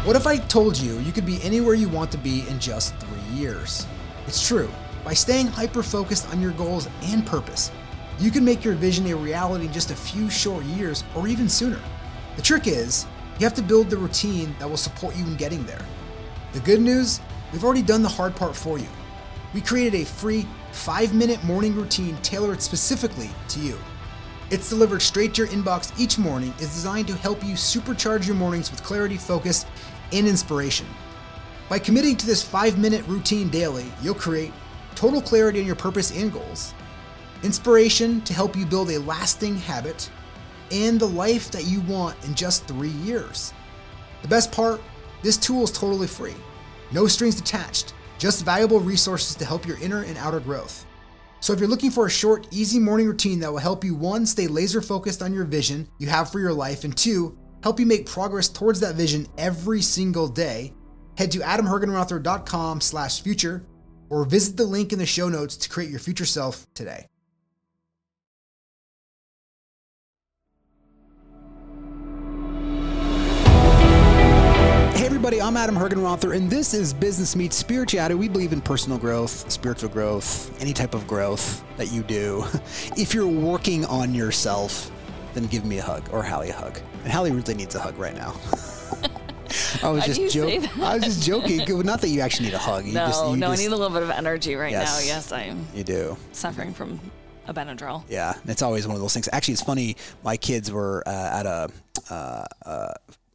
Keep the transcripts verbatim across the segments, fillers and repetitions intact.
What if I told you you could be anywhere you want to be in just three years? It's true. By staying hyper-focused on your goals and purpose, you can make your vision a reality in just a few short years or even sooner. The trick is, you have to build the routine that will support you in getting there. The good news, we've already done the hard part for you. We created a free five-minute morning routine tailored specifically to you. It's delivered straight to your inbox each morning, is designed to help you supercharge your mornings with clarity, focus, and inspiration. By committing to this five-minute routine daily, you'll create total clarity on your purpose and goals, inspiration to help you build a lasting habit, and the life that you want in just three years. The best part, this tool is totally free. No strings attached, just valuable resources to help your inner and outer growth. So if you're looking for a short, easy morning routine that will help you, one, stay laser focused on your vision you have for your life, and two, help you make progress towards that vision every single day, head to adamhergenrother.com slash future or visit the link in the show notes to create your future self today. Hey everybody, I'm Adam Hergenrother, and this is Business Meets Spirituality. We believe in personal growth, spiritual growth, any type of growth that you do. If you're working on yourself, then give me a hug, or Hallie a hug. And Hallie really needs a hug right now. I was Why just joking. I was just joking. Not that you actually need a hug. You no, just, you no, just, I need a little bit of energy right yes, now. Yes, I'm. You do. Suffering from a Benadryl. Yeah, it's always one of those things. Actually, it's funny. My kids were uh, at a, uh, uh,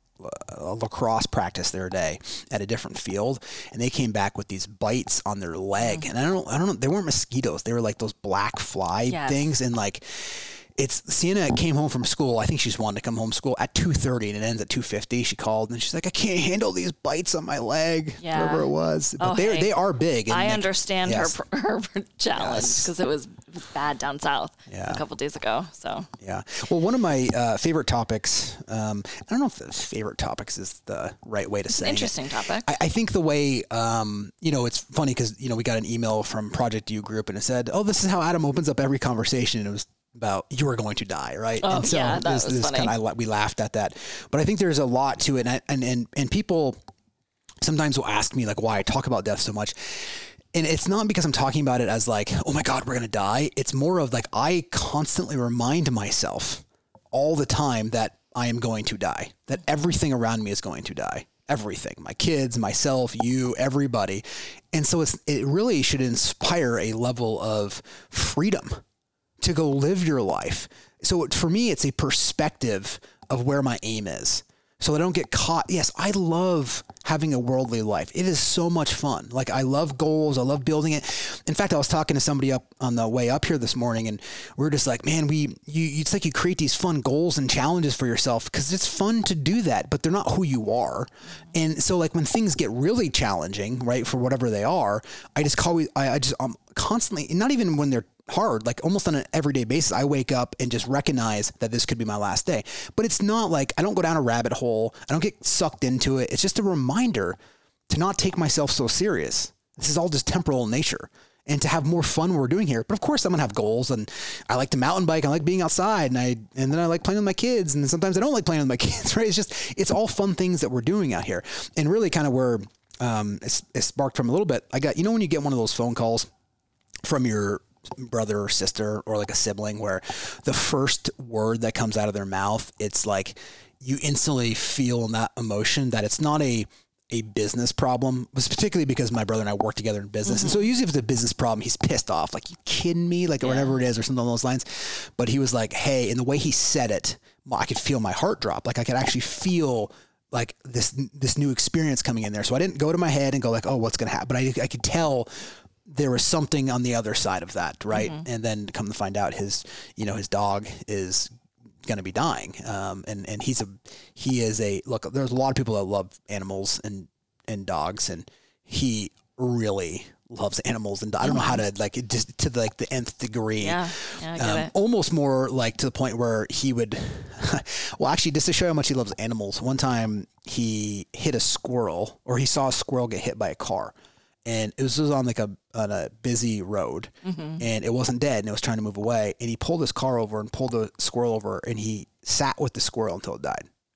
a lacrosse practice the other day at a different field, and they came back with these bites on their leg. Mm. And I don't, I don't know. They weren't mosquitoes. They were like those black fly yes. things, and like. It's Sienna came home from school. I think she's wanted to come home from school at two thirty and it ends at two fifty. She called and she's like, I can't handle these bites on my leg, yeah. whatever it was. But oh, they hey. they are big. And I like, understand yes. her her challenge because yes. it, was, it was bad down south yeah. a couple days ago. So yeah. Well, one of my uh, favorite topics, um, I don't know if the favorite topics is the right way to say it. Interesting topic. I, I think the way, um, you know, it's funny because, you know, we got an email from Project U Group and it said, oh, this is how Adam opens up every conversation. And it was about you are going to die, right? Oh, and so yeah, that this, was this funny. kind of we laughed at that, but I think there's a lot to it, and and and and people sometimes will ask me like why I talk about death so much, and it's not because I'm talking about it as like, oh my God, we're gonna die. It's more of like I constantly remind myself all the time that I am going to die, that everything around me is going to die. Everything, my kids, myself, you, everybody, and so it's it really should inspire a level of freedom to go live your life. So for me, it's a perspective of where my aim is. So I don't get caught. Yes, I love having a worldly life. It is so much fun. Like I love goals. I love building it. In fact, I was talking to somebody up on the way up here this morning and we we're just like, man, we, you, it's like you create these fun goals and challenges for yourself because it's fun to do that, but they're not who you are. And so like when things get really challenging, right, for whatever they are, I just call, I, I just, I'm constantly, not even when they're hard, like almost on an everyday basis, I wake up and just recognize that this could be my last day. But it's not like I don't go down a rabbit hole. I don't get sucked into it. It's just a reminder to not take myself so serious. This is all just temporal in nature and to have more fun when we're doing here. But of course I'm going to have goals and I like to mountain bike. I like being outside and I, and then I like playing with my kids. And sometimes I don't like playing with my kids, right? It's just, it's all fun things that we're doing out here. And really kind of where um, it's, it sparked from a little bit. I got, you know, when you get one of those phone calls from your brother or sister or like a sibling where the first word that comes out of their mouth, it's like you instantly feel in that emotion that it's not a a business problem, was particularly because my brother and I work together in business. Mm-hmm. And so usually if it's a business problem, he's pissed off, like, you kidding me? Like, yeah. whatever it is, or something along those lines. But he was like, hey, and the way he said it, I could feel my heart drop. Like I could actually feel like this, this new experience coming in there. So I didn't go to my head and go like, oh, what's going to happen? But I, I could tell there was something on the other side of that. Right. Mm-hmm. And then come to find out his, you know, his dog is going to be dying. Um, and, and he's a, he is a, look, there's a lot of people that love animals and, and dogs, and he really loves animals. And I don't know how to, like, it just to the, like the nth degree, yeah, yeah I get um, it. Almost more like to the point where he would, well, actually just to show how much he loves animals. One time he hit a squirrel, or he saw a squirrel get hit by a car. And it was, it was on like a, on a busy road, mm-hmm. and it wasn't dead and it was trying to move away. And he pulled his car over and pulled the squirrel over, and he sat with the squirrel until it died.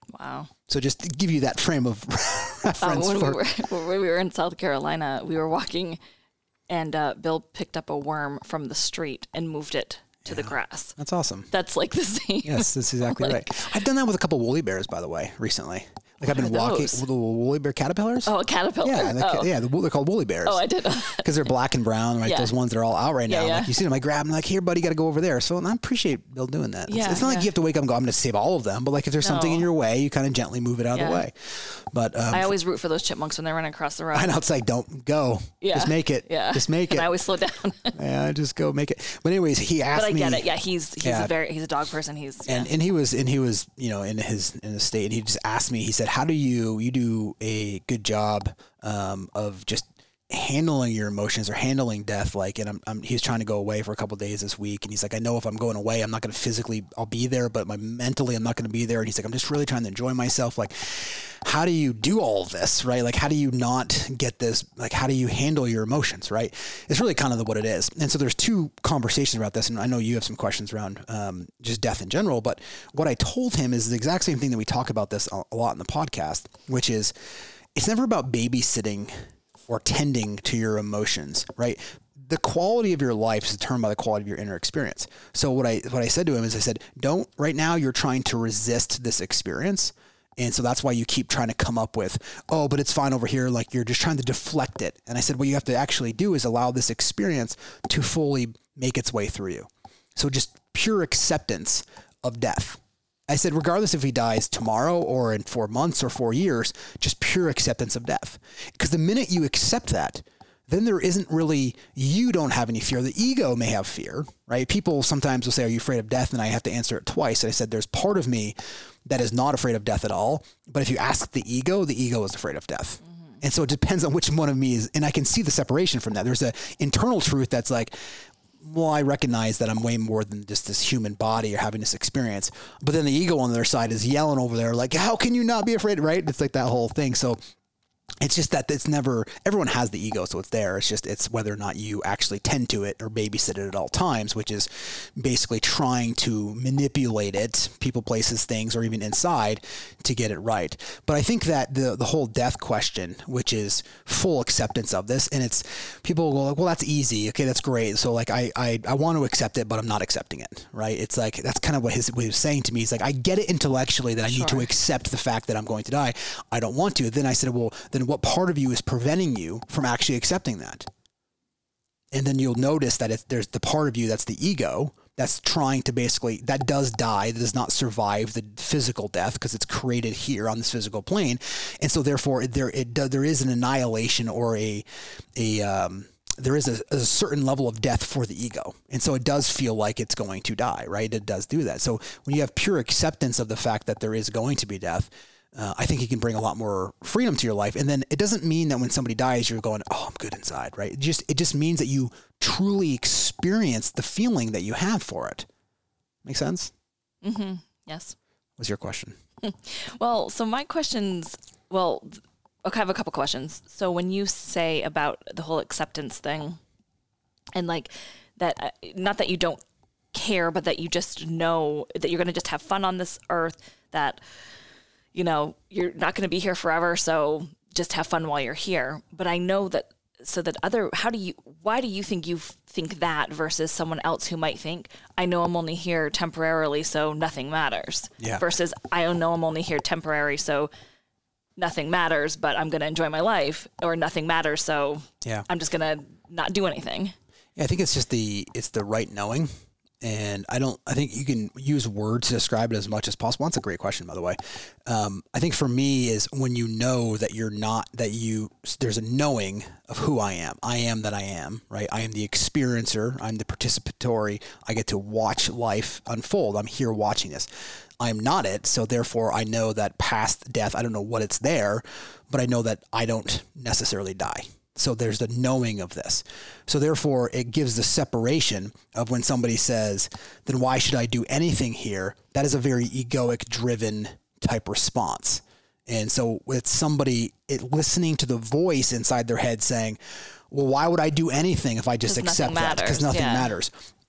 Wow. So just to give you that frame of reference. Um, when, for, we were, when we were in South Carolina, we were walking and uh, Bill picked up a worm from the street and moved it to yeah, the grass. That's awesome. That's like the same. Yes, that's exactly like, right. I've done that with a couple woolly bears, by the way, recently. Like I've been walking with the woolly bear caterpillars. Oh, a caterpillar. Yeah, oh. yeah, they're called woolly bears. Oh, I did. Because they're black and brown, right? Yeah. Those ones that are all out right now. Yeah, yeah. Like you see them, I grab them, like, here, buddy, you got to go over there. So I appreciate Bill doing that. Yeah, it's, it's not yeah. like you have to wake up and go, I'm going to save all of them. But like if there's no. something in your way, you kind of gently move it out yeah. of the way. But um, I always root for those chipmunks when they're running across the road. I know, it's like, don't go. Yeah. Just make it. Yeah. Just make it. And I always slow down. yeah, just go make it. But anyways, he asked me. But I me, get it. Yeah, he's he's yeah. a very he's a dog person. He's yeah. and and he was and he was you know in his in his state. And he just asked me. He said, "How do you you do a good job um, of just handling your emotions or handling death?" Like, and I'm, I'm he was trying to go away for a couple of days this week, and he's like, "I know if I'm going away, I'm not going to physically, I'll be there, but my mentally, I'm not going to be there." And he's like, "I'm just really trying to enjoy myself." Like, how do you do all of this, right? Like, how do you not get this? Like, how do you handle your emotions, right? It's really kind of the, what it is. And so there's two conversations about this, and I know you have some questions around um, just death in general, but what I told him is the exact same thing that we talk about this a lot in the podcast, which is it's never about babysitting or tending to your emotions, right? The quality of your life is determined by the quality of your inner experience. So what I what I said to him is I said, don't, right now you're trying to resist this experience. And so that's why you keep trying to come up with, oh, but it's fine over here. Like you're just trying to deflect it. And I said, what you have to actually do is allow this experience to fully make its way through you. So just pure acceptance of death. I said, regardless if he dies tomorrow or in four months or four years, just pure acceptance of death. Because the minute you accept that, then there isn't really, you don't have any fear. The ego may have fear, right? People sometimes will say, are you afraid of death? And I have to answer it twice. And I said, there's part of me that is not afraid of death at all. But if you ask the ego, the ego is afraid of death. Mm-hmm. And so it depends on which one of me is. And I can see the separation from that. There's an internal truth that's like, well, I recognize that I'm way more than just this human body or having this experience. But then the ego on the other side is yelling over there like, how can you not be afraid, right? It's like that whole thing. So it's just that it's never, everyone has the ego, so it's there. It's just, it's whether or not you actually tend to it or babysit it at all times, which is basically trying to manipulate it, people, places, things, or even inside to get it right. But I think that the the whole death question, which is full acceptance of this, and it's, people go like, well, that's easy. Okay, that's great. So like, I, I, I want to accept it, but I'm not accepting it, right? It's like, that's kind of what, his, what he was saying to me. He's like, I get it intellectually that I sure. need to accept the fact that I'm going to die. I don't want to. Then I said, well, then what part of you is preventing you from actually accepting that? And then you'll notice that it's, there's the part of you that's the ego that's trying to basically, that does die, that does not survive the physical death because it's created here on this physical plane. And so therefore there it there is an annihilation or a a um, there is a, a certain level of death for the ego. And so it does feel like it's going to die, right? It does do that. So when you have pure acceptance of the fact that there is going to be death, Uh, I think it can bring a lot more freedom to your life. And then it doesn't mean that when somebody dies, you're going, oh, I'm good inside, right? It just, it just means that you truly experience the feeling that you have for it. Make sense? Mm-hmm. Yes. What's your question? Well, so my questions, well, okay, I have a couple questions. So when you say about the whole acceptance thing and like that, uh, not that you don't care, but that you just know that you're going to just have fun on this earth, that you know, you're not going to be here forever, so just have fun while you're here. But I know that, so that other, how do you, why do you think you think that versus someone else who might think, I know I'm only here temporarily, so nothing matters. Yeah. Versus, I know I'm only here temporary, so nothing matters, but I'm going to enjoy my life, or nothing matters, so yeah. I'm just going to not do anything. Yeah, I think it's just the, it's the right knowing. And I don't, I think you can use words to describe it as much as possible. That's a great question, by the way. Um, I think for me is when you know that you're not, that you, there's a knowing of who I am. I am that I am, right? I am the experiencer. I'm the participatory. I get to watch life unfold. I'm here watching this. I'm not it. So therefore I know that past death, I don't know what it's there, but I know that I don't necessarily die. So there's the knowing of this. So therefore it gives the separation of when somebody says, then why should I do anything here? That is a very egoic driven type response. And so with somebody it, listening to the voice inside their head saying, well, why would I do anything if I just accept that? Because nothing yeah. matters.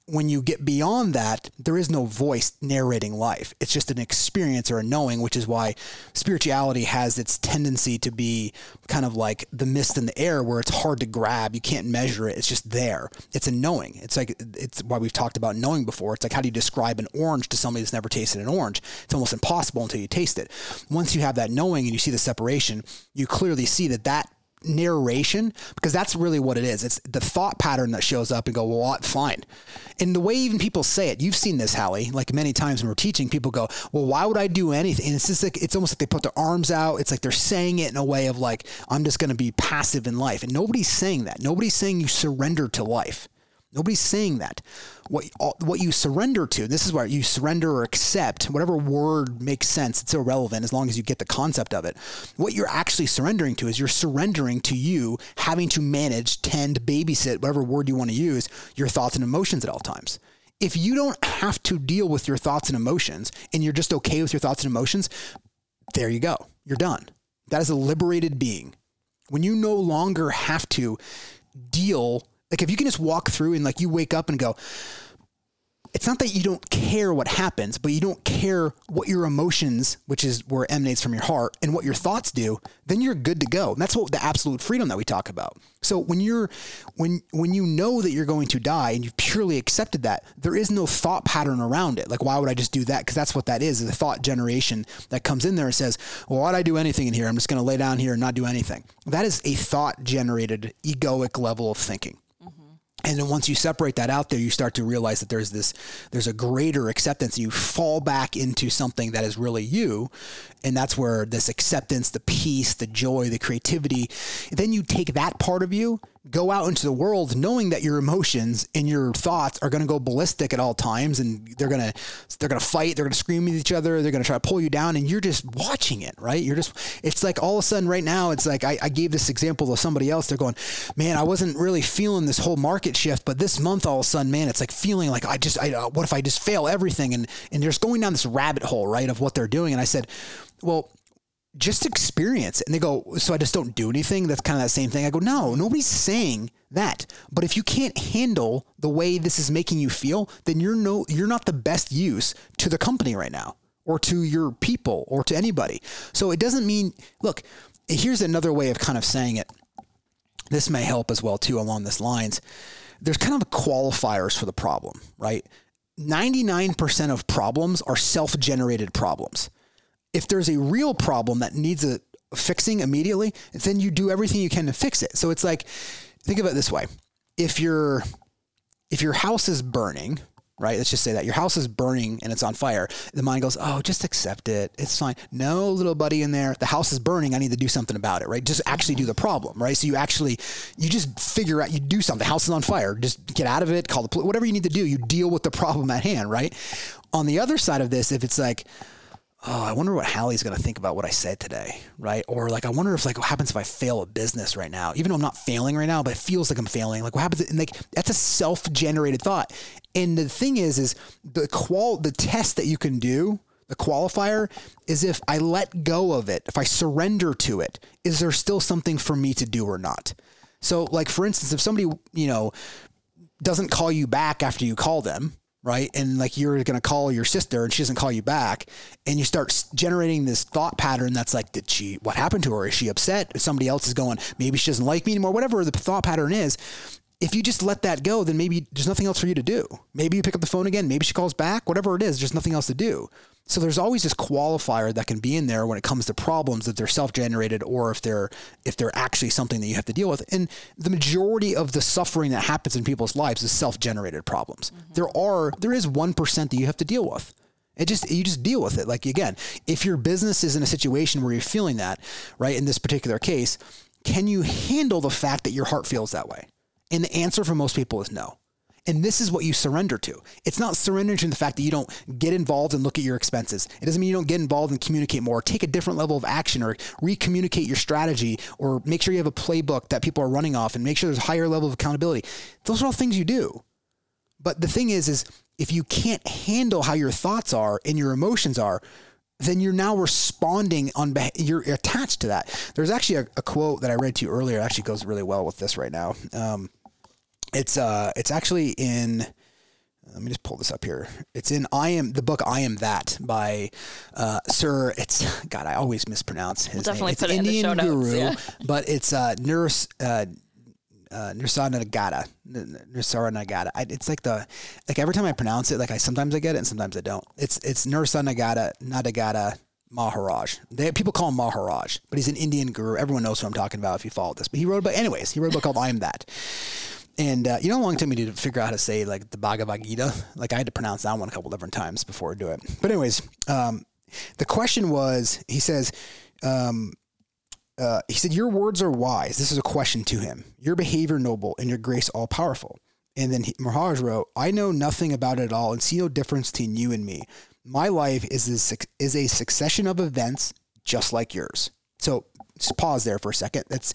when you get beyond that, there is no voice narrating life. It's just an experience or a knowing, which is why spirituality has its tendency to be kind of like the mist in the air where it's hard to grab. You can't measure it. It's just there. It's a knowing. It's like, it's why we've talked about knowing before. It's like, how do you describe an orange to somebody that's never tasted an orange? It's almost impossible until you taste it. Once you have that knowing and you see the separation, you clearly see that that narration, because that's really what it is. It's the thought pattern that shows up and go, well, fine. And the way even people say it, you've seen this, Hallie, like many times when we're teaching, people go, well, why would I do anything? And it's just like, it's almost like they put their arms out. It's like they're saying it in a way of like, I'm just going to be passive in life. And nobody's saying that. Nobody's saying you surrender to life. Nobody's saying that. What what you surrender to, this is where you surrender or accept, whatever word makes sense, it's irrelevant as long as you get the concept of it. What you're actually surrendering to is you're surrendering to you having to manage, tend, babysit, whatever word you want to use, your thoughts and emotions at all times. If you don't have to deal with your thoughts and emotions and you're just okay with your thoughts and emotions, there you go. You're done. That is a liberated being. When you no longer have to deal, like if you can just walk through and like you wake up and go, it's not that you don't care what happens, but you don't care what your emotions, which is where it emanates from your heart, and what your thoughts do, then you're good to go. And that's what the absolute freedom that we talk about. So when you're, when, when you know that you're going to die and you've purely accepted that, there is no thought pattern around it. Like, why would I just do that? Because that's what that is, is a thought generation that comes in there and says, well, why would I do anything in here? I'm just going to lay down here and not do anything. That is a thought generated egoic level of thinking. And then once you separate that out there, you start to realize that there's this, there's a greater acceptance. You fall back into something that is really you. And that's where this acceptance, the peace, the joy, the creativity, then you take that part of you, go out into the world knowing that your emotions and your thoughts are going to go ballistic at all times. And they're going to, they're going to fight. They're going to scream at each other. They're going to try to pull you down. And you're just watching it, right? You're just, it's like all of a sudden right now, it's like, I, I gave this example to somebody else. They're going, man, I wasn't really feeling this whole market shift, but this month, all of a sudden, man, it's like feeling like I just, I, uh, what if I just fail everything? And, and they're just going down this rabbit hole, right, of what they're doing. And I said, well, just experience it. And they go, so I just don't do anything? That's kind of that same thing. I go, no, nobody's saying that. But if you can't handle the way this is making you feel, then you're no, you're not the best use to the company right now, or to your people, or to anybody. So it doesn't mean, look, here's another way of kind of saying it. This may help as well too along this lines. There's kind of qualifiers for the problem, right? ninety-nine percent of problems are self-generated problems. If there's a real problem that needs a fixing immediately, then you do everything you can to fix it. So it's like, think of it this way. If your, if your house is burning, right? Let's just say that your house is burning and it's on fire. The mind goes, oh, just accept it. It's fine. No, little buddy in there, the house is burning. I need to do something about it, right? Just actually do the problem, right? So you actually, you just figure out, you do something. The house is on fire. Just get out of it, call the police, whatever you need to do. You deal with the problem at hand, right? On the other side of this, if it's like, oh, I wonder what Hallie's going to think about what I said today, right? Or like, I wonder if like, what happens if I fail a business right now, even though I'm not failing right now, but it feels like I'm failing. Like what happens? And like, that's a self-generated thought. And the thing is, is the qual, the test that you can do, the qualifier is if I let go of it, if I surrender to it, is there still something for me to do or not? So like, for instance, if somebody, you know, doesn't call you back after you call them, right? And like, you're going to call your sister and she doesn't call you back, and you start generating this thought pattern that's like, did she, what happened to her? Is she upset? If somebody else is going, maybe she doesn't like me anymore, whatever the thought pattern is. If you just let that go, then maybe there's nothing else for you to do. Maybe you pick up the phone again. Maybe she calls back, whatever it is, there's nothing else to do. So there's always this qualifier that can be in there when it comes to problems, that they're self-generated or if they're, if they're actually something that you have to deal with. And the majority of the suffering that happens in people's lives is self-generated problems. Mm-hmm. There are, there is one percent that you have to deal with. It just, you just deal with it. Like, again, if your business is in a situation where you're feeling that, right, in this particular case, can you handle the fact that your heart feels that way? And the answer for most people is no. And this is what you surrender to. It's not surrendering to the fact that you don't get involved and look at your expenses. It doesn't mean you don't get involved and communicate more, or take a different level of action, or re-communicate your strategy, or make sure you have a playbook that people are running off, and make sure there's a higher level of accountability. Those are all things you do. But the thing is, is if you can't handle how your thoughts are and your emotions are, then you're now responding on, you're attached to that. There's actually a, a quote that I read to you earlier. It actually goes really well with this right now. Um, It's uh, it's actually in, let me just pull this up here. It's in I Am, the book I Am That by uh, Sir, it's, God, I always mispronounce his we'll definitely name. It's put it Indian in the show guru, notes, yeah. but it's uh, Nurs, uh, uh, Nirsanagata. Nirsanagata. I, it's like the, like every time I pronounce it, like I, sometimes I get it and sometimes I don't. It's, it's Nirsanagata, Nadagata Maharaj. They, people call him Maharaj, but he's an Indian guru. Everyone knows what I'm talking about if you follow this, but he wrote a book, anyways, he wrote a book called I Am That. And uh, you know how long it took me to figure out how to say like the Bhagavad Gita? Like I had to pronounce that one a couple different times before I do it. But anyways, um, the question was, he says, um, uh, he said, your words are wise. This is a question to him. Your behavior noble and your grace all powerful. And then he, Maharaj wrote, I know nothing about it at all and see no difference between you and me. My life is a, is a succession of events just like yours. So just pause there for a second. That's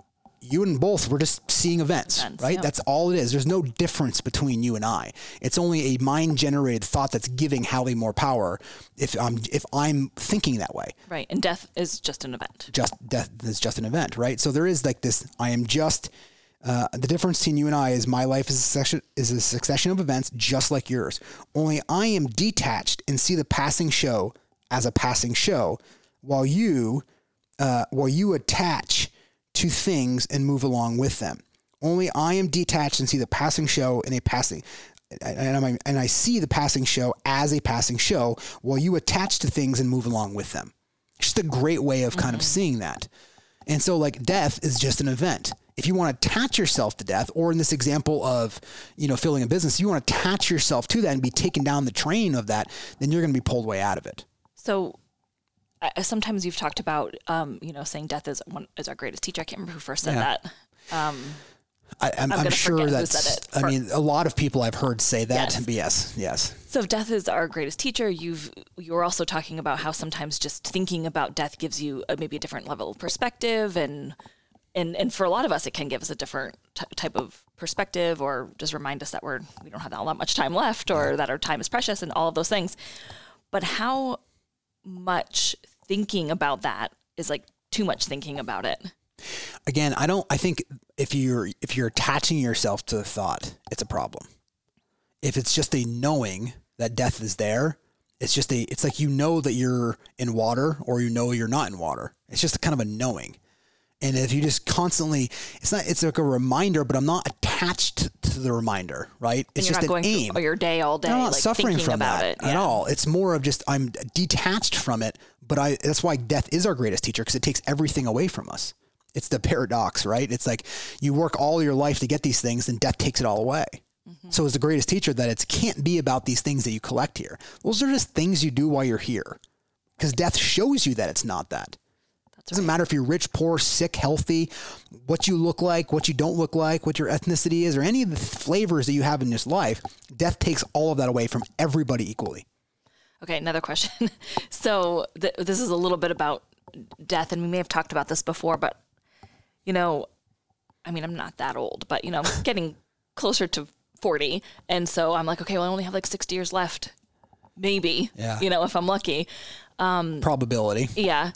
you and both, we're just seeing events, events right? Yeah. That's all it is. There's no difference between you and I. It's only a mind-generated thought that's giving Hallie more power if I'm, if I'm thinking that way. Right. And death is just an event. Just death is just an event, right? So there is like this, I am just, uh, the difference between you and I is my life is a succession, is a succession of events just like yours. Only I am detached and see the passing show as a passing show while you, uh, while you attach to things and move along with them. Only I am detached and see the passing show in a passing, and I, and I see the passing show as a passing show while you attach to things and move along with them. It's just a great way of kind mm-hmm. of seeing that. And so like death is just an event. If you want to attach yourself to death, or in this example of, you know, filling a business, you want to attach yourself to that and be taken down the train of that, then you're going to be pulled way out of it. So Uh, sometimes you've talked about, um, you know, saying death is one is our greatest teacher. I can't remember who first said yeah. that. Um, I, I'm, I'm, I'm sure that's, I mean, a lot of people I've heard say that. Yes. yes, yes. So if death is our greatest teacher, you've, you're also talking about how sometimes just thinking about death gives you a, maybe a different level of perspective. And, and, and for a lot of us, it can give us a different t- type of perspective, or just remind us that we're, we don't have all that much time left, or yeah. that our time is precious, and all of those things. But how much thinking about that is like too much thinking about it? Again, I don't, I think if you're, if you're attaching yourself to the thought, it's a problem. If it's just a knowing that death is there, it's just a, it's like, you know that you're in water, or you know you're not in water. It's just a kind of a knowing. And if you just constantly, it's not, it's like a reminder, but I'm not attached to the reminder, right? It's and you're just not an going aim. Through your day all day. I'm not like suffering from about that it. Yeah. at all. It's more of just, I'm detached from it, but I, that's why death is our greatest teacher, because it takes everything away from us. It's the paradox, right? It's like you work all your life to get these things, and death takes it all away. Mm-hmm. So it's the greatest teacher that it can't be about these things that you collect here. Those are just things you do while you're here, because death shows you that it's not that. It doesn't matter if you're rich, poor, sick, healthy, what you look like, what you don't look like, what your ethnicity is, or any of the flavors that you have in this life. Death takes all of that away from everybody equally. Okay, another question. So th- this is a little bit about death, and we may have talked about this before, but, you know, I mean, I'm not that old, but, you know, I'm getting closer to forty. And so I'm like, okay, well, I only have like sixty years left, maybe, yeah. you know, if I'm lucky. Um, Probability. Yeah.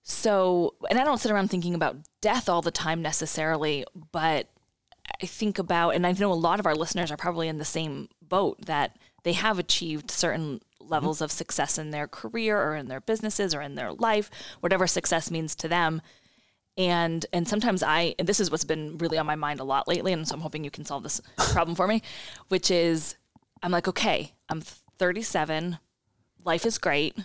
So, and I don't sit around thinking about death all the time necessarily, but I think about, and I know a lot of our listeners are probably in the same boat, that they have achieved certain levels mm-hmm. of success in their career or in their businesses or in their life, whatever success means to them. And, and sometimes I, and this is what's been really on my mind a lot lately, and so I'm hoping you can solve this problem for me, which is, I'm like, okay, I'm thirty-seven, life is great.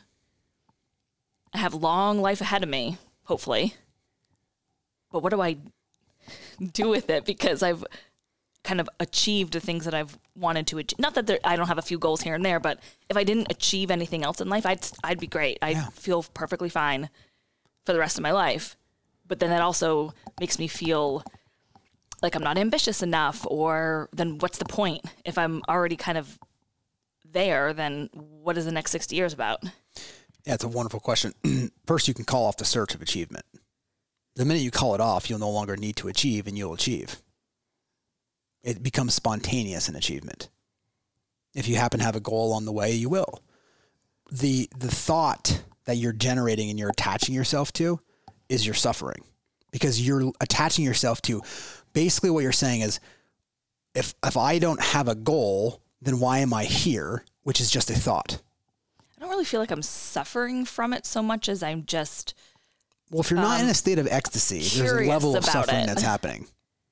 I have long life ahead of me, hopefully. But what do I do with it? Because I've kind of achieved the things that I've wanted to achieve. Not that there, I don't have a few goals here and there, but if I didn't achieve anything else in life, I'd I'd be great. I'd yeah. feel perfectly fine for the rest of my life. But then that also makes me feel like I'm not ambitious enough, or then what's the point? If I'm already kind of there, then what is the next sixty years about? Yeah, it's a wonderful question. First, you can call off the search of achievement. The minute you call it off, you'll no longer need to achieve, and you'll achieve. It becomes spontaneous in achievement. If you happen to have a goal along the way, you will. The the thought that you're generating and you're attaching yourself to is your suffering, because you're attaching yourself to, basically what you're saying is, if if I don't have a goal, then why am I here? Which is just a thought. I don't really feel like I'm suffering from it so much as I'm just. Well, if you're not um, in a state of ecstasy, there's a level of suffering it. that's happening.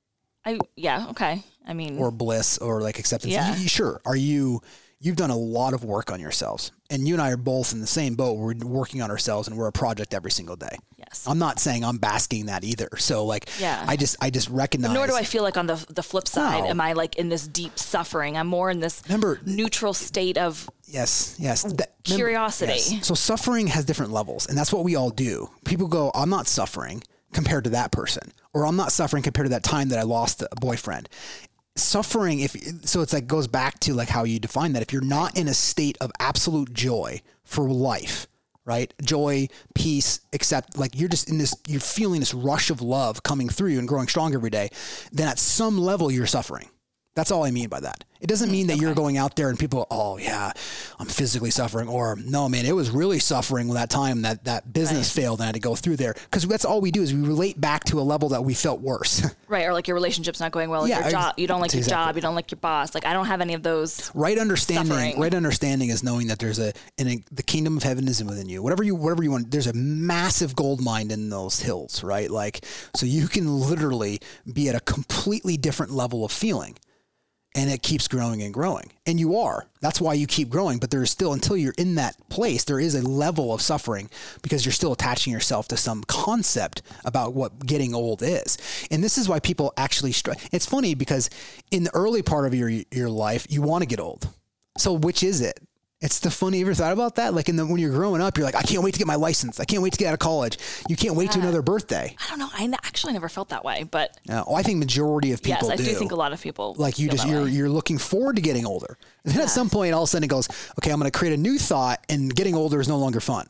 I yeah okay. I mean, or bliss, or like acceptance. Yeah. You, sure. Are you? You've done a lot of work on yourselves, and you and I are both in the same boat. We're working on ourselves, and we're a project every single day. Yes. I'm not saying I'm basking that either. So like, yeah. I just, I just recognize. But nor do I feel like on the the flip side, no. am I like in this deep suffering? I'm more in this remember, neutral state of yes, yes, that, curiosity. Remember, yes. So suffering has different levels, and that's what we all do. People go, I'm not suffering compared to that person, or I'm not suffering compared to that time that I lost a boyfriend. Suffering, if so, it's like goes back to like how you define that. If you're not in a state of absolute joy for life, right? Joy, peace, accept, like you're just in this, you're feeling this rush of love coming through you and growing strong every day, then at some level you're suffering. That's all I mean by that. It doesn't mean that okay. you're going out there and people, oh yeah, I'm physically suffering, or no, man, it was really suffering when that time that that business right. failed and I had to go through there. Because that's all we do is we relate back to a level that we felt worse. Right, or like your relationship's not going well. Like yeah, your job, you don't like exactly. your job, you don't like your boss. Like I don't have any of those. Right understanding. Suffering. Right understanding is knowing that there's a, in a the kingdom of heaven is within you. Whatever you whatever you want. There's a massive gold mine in those hills, right? Like so you can literally be at a completely different level of feeling. And it keeps growing and growing. And you are. That's why you keep growing. But there's still, until you're in that place, there is a level of suffering because you're still attaching yourself to some concept about what getting old is. And this is why people actually struggle. It's funny because in the early part of your your life, you want to get old. So which is it? It's the funny. You ever thought about that? Like in the, when you're growing up, you're like, I can't wait to get my license. I can't wait to get out of college. You can't wait yeah. to another birthday. I don't know. I actually never felt that way, but yeah, well, I think majority of people yes, I do. do think a lot of people like you feel just that you're way. you're looking forward to getting older. And then yeah. at some point, all of a sudden it goes, okay, I'm going to create a new thought, and getting older is no longer fun.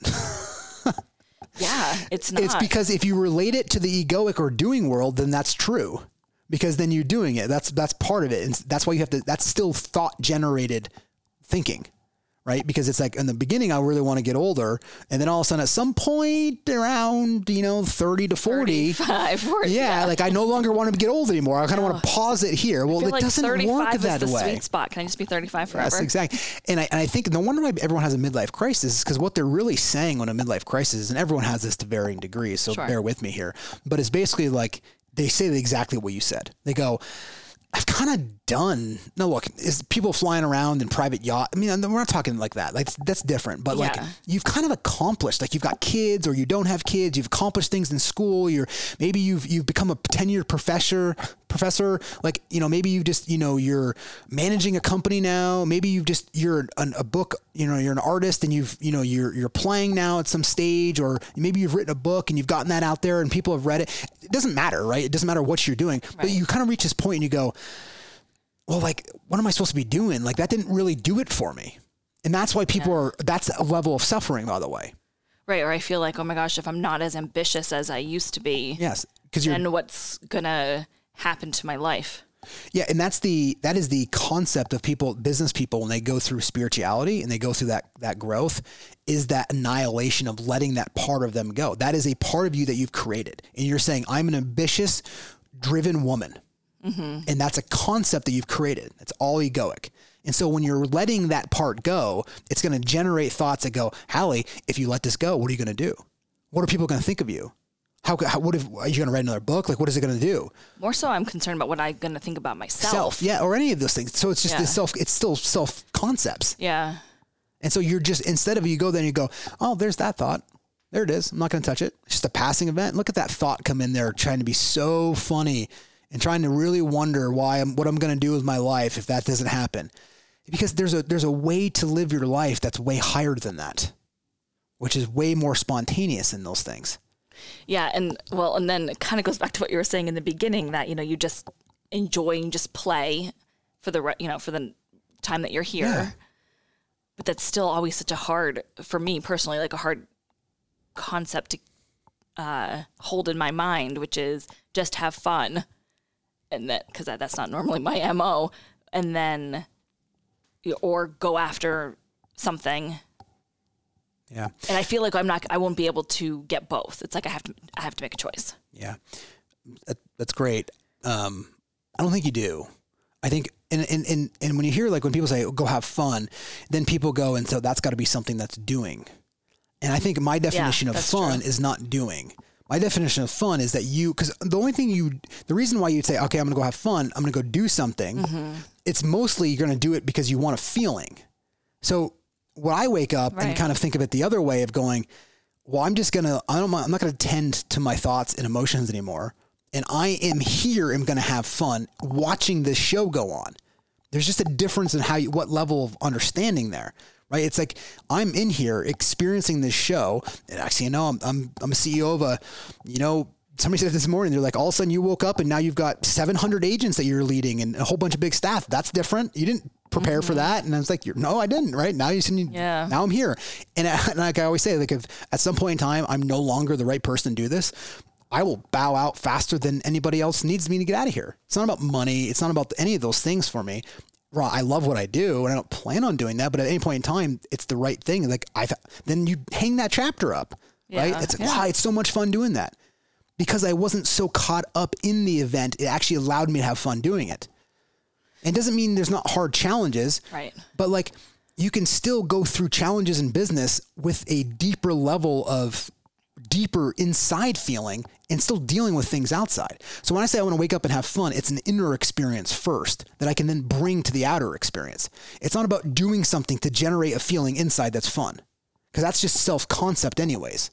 Yeah, it's not. It's because if you relate it to the egoic or doing world, then that's true. Because then you're doing it. That's that's part of it, and that's why you have to. That's still thought generated thinking. Right? Because it's like in the beginning, I really want to get older. And then all of a sudden at some point around, you know, thirty to forty, thirty-five, forty yeah, yeah, like I no longer want to get old anymore. I kind of no. want to pause it here. Well, it like doesn't work that is the way. Sweet spot. Can I just be thirty-five forever? Yes, exactly. And I, and I think no wonder why everyone has a midlife crisis is because what they're really saying on a midlife crisis is, and everyone has this to varying degrees, so sure. bear with me here, but it's basically like they say exactly what you said. They go, I've kind of done. No, look, is people flying around in private yacht? I mean, we're not talking like that. Like that's different. But like, yeah. you've kind of accomplished. Like you've got kids, or you don't have kids. You've accomplished things in school. You're maybe you've you've become a tenured professor. Professor, like you know, maybe you just you know you're managing a company now. Maybe you've just you're an, a book. You know, you're an artist, and you've you know you're you're playing now at some stage, or maybe you've written a book and you've gotten that out there, and people have read it. It doesn't matter, right? It doesn't matter what you're doing, right. But you kind of reach this point and you go, well, like, what am I supposed to be doing? Like, that didn't really do it for me. And that's why people yeah. are, that's a level of suffering, by the way. Right. Or I feel like, oh my gosh, if I'm not as ambitious as I used to be, yes, because you're, then what's going to happen to my life? Yeah. And that's the, that is the concept of people, business people, when they go through spirituality and they go through that, that growth, is that annihilation of letting that part of them go. That is a part of you that you've created. And you're saying, I'm an ambitious, driven woman. Mm-hmm. And that's a concept that you've created. It's all egoic. And so when you're letting that part go, it's going to generate thoughts that go, Hallie, if you let this go, what are you going to do? What are people going to think of you? How, how what if, are you going to write another book? Like, what is it going to do? More so I'm concerned about what I'm going to think about myself. Self, yeah, or any of those things. So it's just yeah. the self, it's still self concepts. Yeah. And so you're just, instead of you go there and you go, oh, there's that thought. There it is. I'm not going to touch it. It's just a passing event. Look at that thought come in there trying to be so funny and trying to really wonder why I'm, what I'm going to do with my life if that doesn't happen. Because there's a there's a way to live your life that's way higher than that, which is way more spontaneous in those things. Yeah, and well, and then it kind of goes back to what you were saying in the beginning, that you know you just enjoy and just play for the you know for the time that you're here. Yeah. But that's still always such a hard, for me personally, like a hard concept to uh, hold in my mind, which is just have fun. And that, because that, that's not normally my M O, and then, or go after something. Yeah. And I feel like I'm not, I won't be able to get both. It's like I have to, I have to make a choice. Yeah. That, that's great. Um, I don't think you do. I think, and, and, and, and when you hear, like when people say, go have fun, then people go, and so that's got to be something that's doing. And I think my definition yeah, of fun true. is not doing. My definition of fun is that you, because the only thing you, the reason why you'd say, okay, I'm going to go have fun, I'm going to go do something, mm-hmm. it's mostly you're going to do it because you want a feeling. So when I wake up right. and kind of think of it the other way of going, well, I'm just going to, I don't, I'm not going to tend to my thoughts and emotions anymore. And I am here, I'm going to have fun watching this show go on. There's just a difference in how you, what level of understanding there, right? It's like I'm in here experiencing this show, and actually, you know, I'm I'm I'm a C E O of a, you know, somebody said this morning, they're like, all of a sudden you woke up and now you've got seven hundred agents that you're leading and a whole bunch of big staff. That's different. You didn't prepare mm-hmm. for that. And I was like, you're, no, I didn't. Right now, you see, yeah. now I'm here, and, and like I always say, like if at some point in time I'm no longer the right person to do this, I will bow out faster than anybody else needs me to get out of here. It's not about money. It's not about any of those things for me. Well, I love what I do and I don't plan on doing that, but at any point in time, it's the right thing. Like I've, then you hang that chapter up, yeah, right? It's like, yeah. wow, it's so much fun doing that because I wasn't so caught up in the event. It actually allowed me to have fun doing it. And it doesn't mean there's not hard challenges, right? But like you can still go through challenges in business with a deeper level of deeper inside feeling and still dealing with things outside. So when I say I want to wake up and have fun, it's an inner experience first that I can then bring to the outer experience. It's not about doing something to generate a feeling inside that's fun, because that's just self-concept anyways.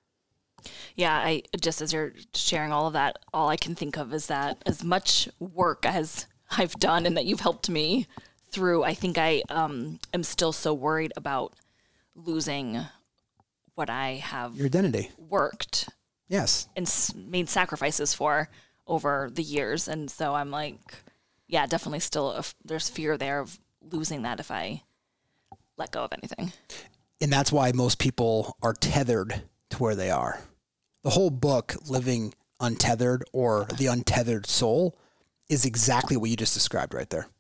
Yeah, I just as you're sharing all of that, all I can think of is that as much work as I've done and that you've helped me through, I think I um, am still so worried about losing what I have your identity worked. Yes. And s- made sacrifices for over the years. And so I'm like, yeah, definitely still, a f- there's fear there of losing that if I let go of anything. And that's why most people are tethered to where they are. The whole book, Living Untethered or The Untethered Soul, is exactly what you just described right there.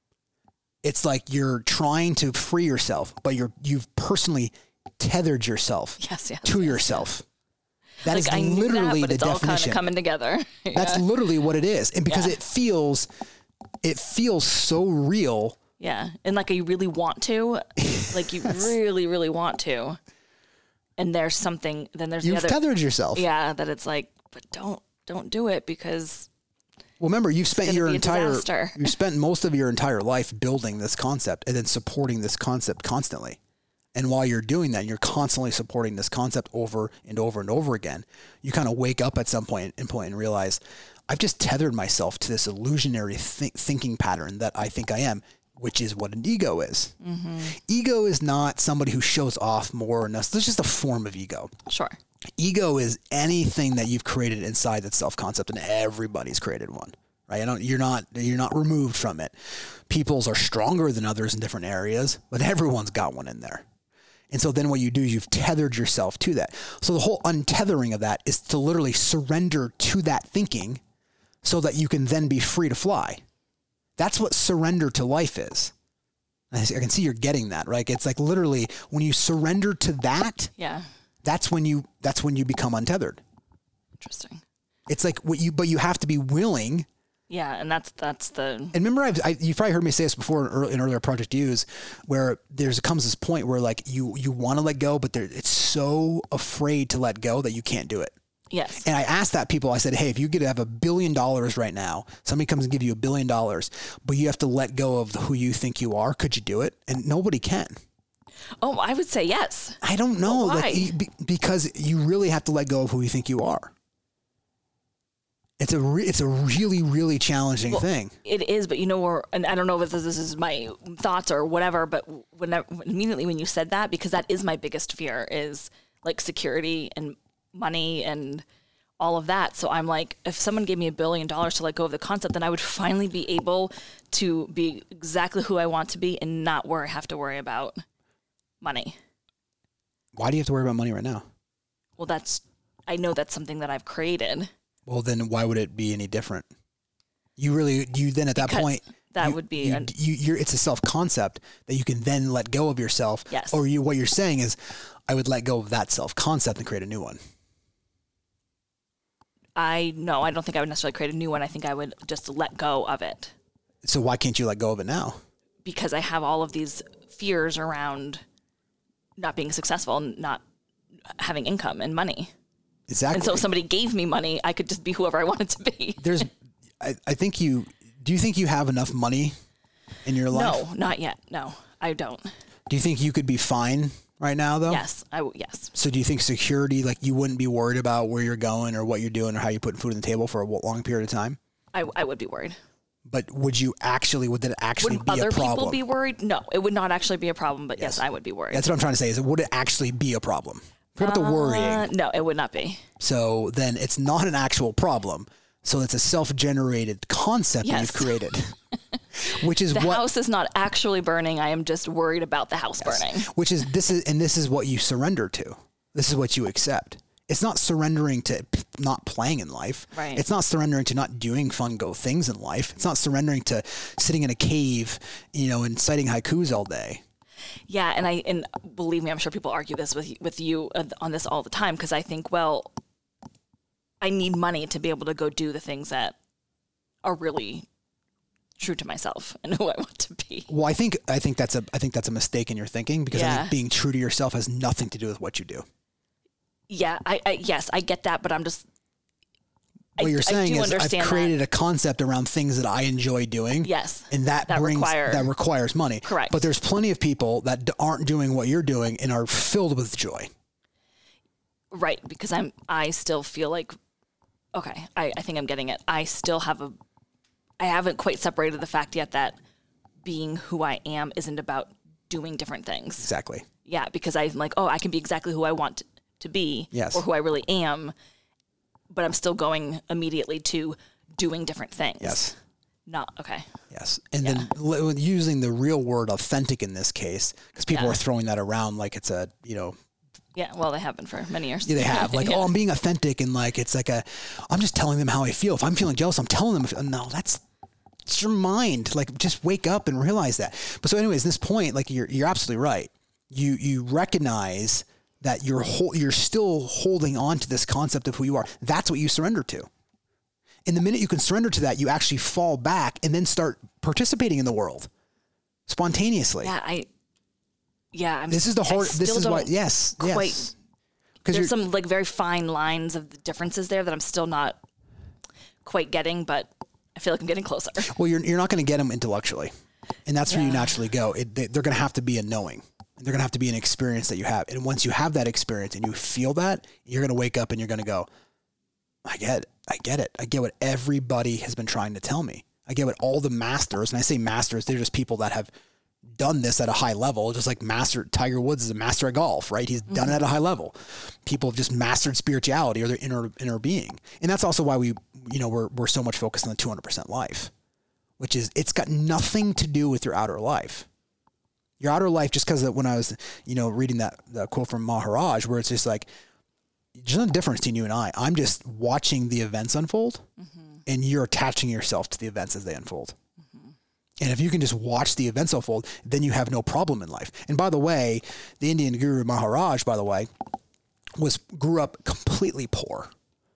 It's like you're trying to free yourself, but you're, you've personally tethered yourself yes, yes, to yes, yourself. Yes. That like, is I literally that, but the it's definition. All kind of coming together. yeah. That's literally what it is. And because yeah. it feels, it feels so real. Yeah. And like you really want to, like you really, really want to. And there's something, then there's You've the other. tethered yourself. Yeah. That it's like, but don't, don't do it because. Well, remember, you've spent your entire, you spent most of your entire life building this concept and then supporting this concept constantly. And while you're doing that, you're constantly supporting this concept over and over and over again. You kind of wake up at some point and point and realize, I've just tethered myself to this illusionary th- thinking pattern that I think I am, which is what an ego is. Mm-hmm. Ego is not somebody who shows off more or less. There's just a form of ego. Sure. Ego is anything that you've created inside that self-concept, and everybody's created one. Right? I don't, you're not you're not removed from it. People's are stronger than others in different areas, but everyone's got one in there. And so then what you do is you've tethered yourself to that. So the whole untethering of that is to literally surrender to that thinking so that you can then be free to fly. That's what surrender to life is. I can see you're getting that, right? It's like literally when you surrender to that, yeah, that's when you that's when you become untethered. Interesting. It's like what you, but you have to be willing. Yeah, and that's that's the. And remember, I've, I, you've probably heard me say this before in, early, in earlier Project Use, where there's comes this point where like you you want to let go, but it's so afraid to let go that you can't do it. Yes. And I asked that people, I said, hey, if you could have a billion dollars right now, somebody comes and give you a billion dollars, but you have to let go of who you think you are, could you do it? And nobody can. Oh, I would say yes. I don't know. Why? Like, because you really have to let go of who you think you are. It's a re- it's a really, really challenging well, thing. It is, but you know, or, and I don't know if this, this is my thoughts or whatever, but whenever, immediately when you said that, because that is my biggest fear is like security and money and all of that. So I'm like, if someone gave me a billion dollars to let go of the concept, then I would finally be able to be exactly who I want to be and not worry, have to worry about money. Why do you have to worry about money right now? Well, that's, I know that's something that I've created. Well, then why would it be any different? You really, you then at that because point, that you, would be, you, an, you, you're, it's a self-concept that you can then let go of yourself. Yes. Or you, what you're saying is, I would let go of that self-concept and create a new one. I, no, I don't think I would necessarily create a new one. I think I would just let go of it. So why can't you let go of it now? Because I have all of these fears around not being successful and not having income and money. Exactly. And so if somebody gave me money, I could just be whoever I wanted to be. There's, I, I think you, do you think you have enough money in your life? No, not yet. No, I don't. Do you think you could be fine right now though? Yes, I w- yes. So do you think security, like you wouldn't be worried about where you're going or what you're doing or how you're putting food on the table for a long period of time? I, I would be worried. But would you actually, would it actually Would be other a problem? people be worried? No, it would not actually be a problem, but yes, yes I would be worried. That's what I'm trying to say is, would it actually be a problem? Forget about uh, the worrying. No, it would not be. So then it's not an actual problem. So it's a self-generated concept yes. that you've created, which is the what... The house is not actually burning. I am just worried about the house yes. burning. Which is, this is, and this is what you surrender to. This is what you accept. It's not surrendering to p- not playing in life. Right. It's not surrendering to not doing fun go things in life. It's not surrendering to sitting in a cave, you know, and citing haikus all day. Yeah, and I and believe me, I'm sure people argue this with with you on this all the time because I think, well, I need money to be able to go do the things that are really true to myself and who I want to be. Well, I think I think that's a I think that's a mistake in your thinking because yeah. I think being true to yourself has nothing to do with what you do. Yeah, I, I yes, I get that, but I'm just. What I, you're saying is I've created that. a concept around things that I enjoy doing. Yes. And that, that brings, require, that requires money. Correct. But there's plenty of people that aren't doing what you're doing and are filled with joy. Right. Because I'm, I still feel like, okay, I, I think I'm getting it. I still have a, I haven't quite separated the fact yet that being who I am isn't about doing different things. Exactly. Yeah. Because I'm like, oh, I can be exactly who I want to, to be. Yes. Or who I really am. But I'm still going immediately to doing different things. Yes. Not, okay. Yes. And yeah. then l- using the real word authentic in this case, because people yeah. are throwing that around like it's a, you know. Yeah, well, they have been for many years. Yeah, they have. Like, yeah. oh, I'm being authentic. And like, it's like a, I'm just telling them how I feel. If I'm feeling jealous, I'm telling them. If, no, that's, it's your mind. Like, just wake up and realize that. But so anyways, this point, like you're, you're absolutely right. You, you recognize that you're whole, you're still holding on to this concept of who you are. That's what you surrender to. And the minute you can surrender to that, you actually fall back and then start participating in the world spontaneously. Yeah, I. Yeah, I'm. This is the hard. This is why. Yes, quite, yes. Because there's some like very fine lines of the differences there that I'm still not quite getting, but I feel like I'm getting closer. Well, you're you're not going to get them intellectually, and that's yeah. where you naturally go. It, they, they're going to have to be a knowing. They're going to have to be an experience that you have. And once you have that experience and you feel that, you're going to wake up and you're going to go, I get it. I get it. I get what everybody has been trying to tell me. I get what all the masters, and I say masters, they're just people that have done this at a high level, just like master Tiger Woods is a master at golf, right? He's mm-hmm. done it at a high level. People have just mastered spirituality or their inner inner being. And that's also why we, you know, we're we're so much focused on the two hundred percent life, which is, it's got nothing to do with your outer life. Your outer life, just because when I was, you know, reading that, that quote from Maharaj, where it's just like, there's no difference between you and I. I'm just watching the events unfold, mm-hmm. and you're attaching yourself to the events as they unfold. Mm-hmm. And if you can just watch the events unfold, then you have no problem in life. And by the way, the Indian guru Maharaj, by the way, was grew up completely poor.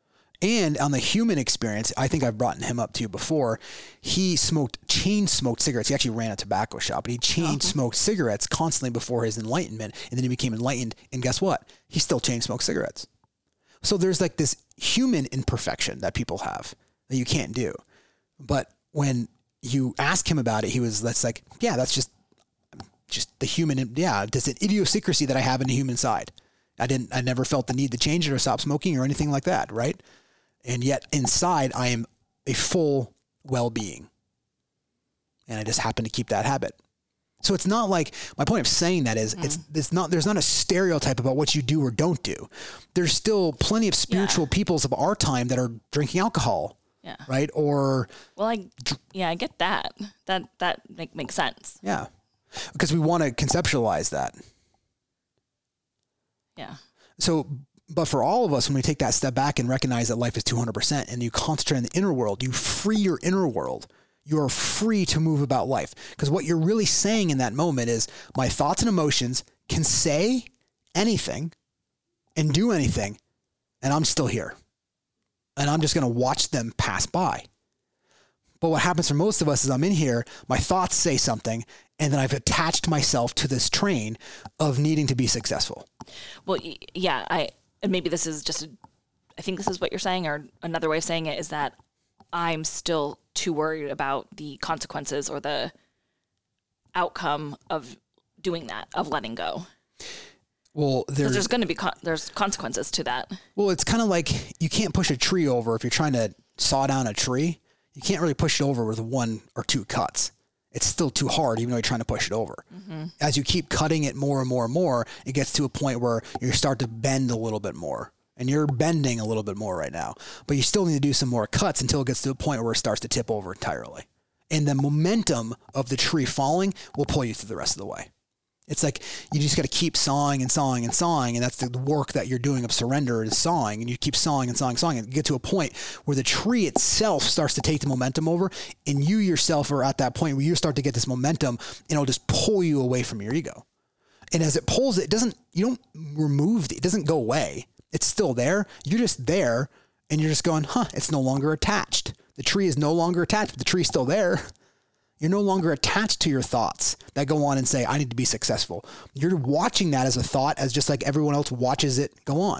And on the human experience, I think I've brought him up to you before. He smoked, chain smoked cigarettes. He actually ran a tobacco shop, but he chain uh-huh. smoked cigarettes constantly before his enlightenment. And then he became enlightened. And guess what? He still chain smoked cigarettes. So there's like this human imperfection that people have that you can't do. But when you ask him about it, he was, that's like, yeah, that's just, just the human. Yeah. There's an idiosyncrasy that I have in the human side. I didn't, I never felt the need to change it or stop smoking or anything like that. Right. And yet inside I am a full well-being. And I just happen to keep that habit. So it's not like, my point of saying that is, mm. it's it's not, there's not a stereotype about what you do or don't do. There's still plenty of spiritual yeah. peoples of our time that are drinking alcohol. Yeah. Right. Or. Well, I, yeah, I get that. That, that make, makes sense. Yeah. Because we want to conceptualize that. Yeah. So, but for all of us, when we take that step back and recognize that life is two hundred percent and you concentrate on the inner world, you free your inner world. You're free to move about life. Because what you're really saying in that moment is, my thoughts and emotions can say anything and do anything, and I'm still here. And I'm just going to watch them pass by. But what happens for most of us is I'm in here, my thoughts say something, and then I've attached myself to this train of needing to be successful. Well, yeah, I and maybe this is just, a, I think this is what you're saying, or another way of saying it is that I'm still too worried about the consequences or the outcome of doing that, of letting go. Well, there's, there's going to be con- there's consequences to that. Well, it's kind of like you can't push a tree over if you're trying to saw down a tree. You can't really push it over with one or two cuts. It's still too hard, even though you're trying to push it over. Mm-hmm. As you keep cutting it more and more and more, it gets to a point where you start to bend a little bit more. And you're bending a little bit more right now. But you still need to do some more cuts until it gets to a point where it starts to tip over entirely. And the momentum of the tree falling will pull you through the rest of the way. It's like you just got to keep sawing and sawing and sawing, and that's the work that you're doing of surrender is sawing, and you keep sawing and sawing and sawing, and you get to a point where the tree itself starts to take the momentum over, and you yourself are at that point where you start to get this momentum, and it'll just pull you away from your ego. And as it pulls it, it doesn't, you don't remove it, it doesn't go away. It's still there. You're just there, and you're just going, huh, it's no longer attached. The tree is no longer attached, but the tree's still there. You're no longer attached to your thoughts that go on and say, I need to be successful. You're watching that as a thought, as just like everyone else watches it go on.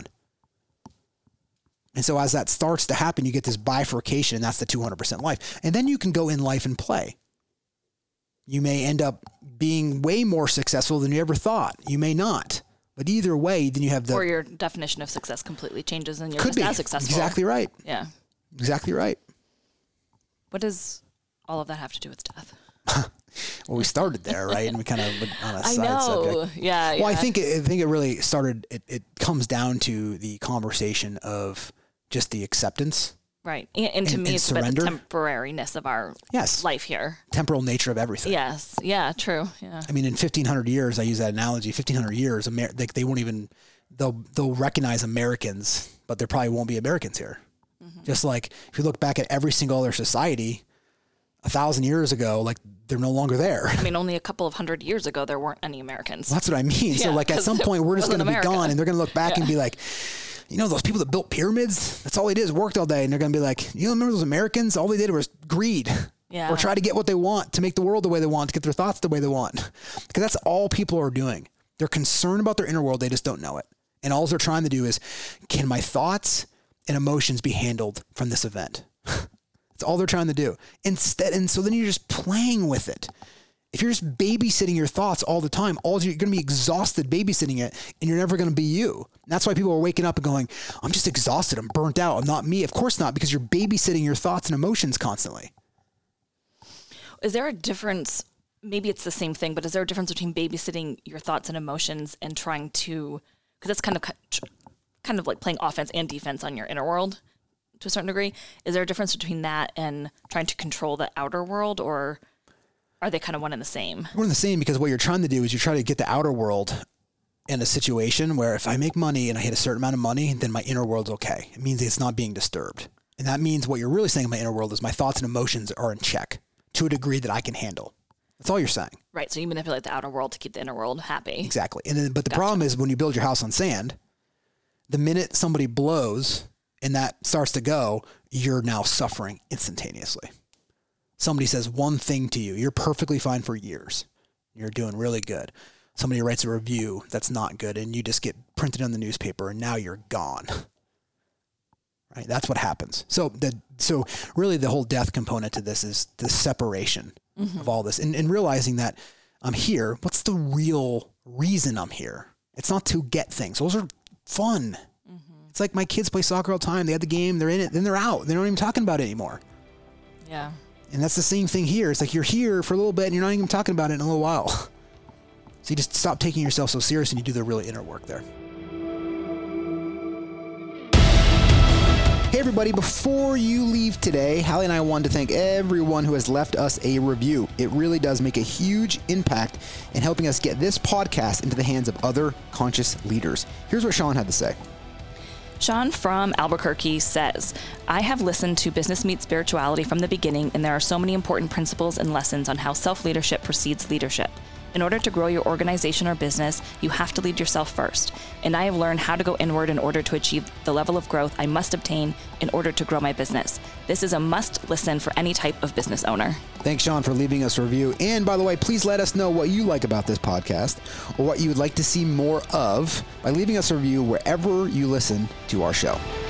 And so as that starts to happen, you get this bifurcation, and that's the two hundred percent life. And then you can go in life and play. You may end up being way more successful than you ever thought. You may not. But either way, then you have the... Or your definition of success completely changes and you're could just be. as successful. Exactly right. Yeah. Exactly right. What does all of that have to do with death? Well, we started there, right? And we kind of went on a I side know. subject. Yeah, yeah. Well, I think it, I think it really started, it, it comes down to the conversation of just the acceptance. Right. And, and to and, me, and it's surrender. about the temporariness of our yes. life here. Temporal nature of everything. Yes. Yeah, true. Yeah. I mean, in fifteen hundred years, I use that analogy, fifteen hundred years, Amer- they, they won't even, they'll, they'll recognize Americans, but there probably won't be Americans here. Mm-hmm. Just like if you look back at every single other society a thousand years ago, like they're no longer there. I mean, only a couple of hundred years ago, there weren't any Americans. Well, that's what I mean. Yeah, so like at some point, we're just going to be America. gone, and they're going to look back Yeah. and be like, you know, those people that built pyramids, that's all they did is worked all day. And they're going to be like, you remember those Americans? All they did was greed. Yeah. Or try to get what they want, to make the world the way they want, to get their thoughts the way they want. Because that's all people are doing. They're concerned about their inner world. They just don't know it. And all they're trying to do is, can my thoughts and emotions be handled from this event? That's all they're trying to do. Instead, and so then you're just playing with it. If you're just babysitting your thoughts all the time, all you're going to be exhausted babysitting it, and you're never going to be you. And that's why people are waking up and going, I'm just exhausted. I'm burnt out. I'm not me. Of course not, because you're babysitting your thoughts and emotions constantly. Is there a difference? Maybe it's the same thing, but is there a difference between babysitting your thoughts and emotions and trying to, because that's kind of kind of like playing offense and defense on your inner world to a certain degree. Is there a difference between that and trying to control the outer world, or are they kind of one and the same? One and the same, because what you're trying to do is you try to get the outer world in a situation where if I make money and I hit a certain amount of money, then my inner world's okay. It means it's not being disturbed. And that means what you're really saying in my inner world is my thoughts and emotions are in check to a degree that I can handle. That's all you're saying. Right. So you manipulate the outer world to keep the inner world happy. Exactly. And then, but the Gotcha. problem is when you build your house on sand, the minute somebody blows and that starts to go, you're now suffering instantaneously. Somebody says one thing to you, you're perfectly fine for years. You're doing really good. Somebody writes a review that's not good, and you just get printed on the newspaper, and now you're gone. Right? That's what happens. So the so really the whole death component to this is the separation mm-hmm. of all this, and, and realizing that I'm here. What's the real reason I'm here? It's not to get things. Those are fun. Mm-hmm. It's like my kids play soccer all the time. They have the game. They're in it. Then they're out. They're not even talking about it anymore. Yeah. And that's the same thing here. It's like you're here for a little bit and you're not even talking about it in a little while. So you just stop taking yourself so serious and you do the really inner work there. Hey everybody, before you leave today, Hallie and I wanted to thank everyone who has left us a review. It really does make a huge impact in helping us get this podcast into the hands of other conscious leaders. Here's what Sean had to say. Sean from Albuquerque says, I have listened to Business Meets Spirituality from the beginning, and there are so many important principles and lessons on how self-leadership precedes leadership. In order to grow your organization or business, you have to lead yourself first. And I have learned how to go inward in order to achieve the level of growth I must obtain in order to grow my business. This is a must listen for any type of business owner. Thanks, Sean, for leaving us a review. And by the way, please let us know what you like about this podcast or what you would like to see more of by leaving us a review wherever you listen to our show.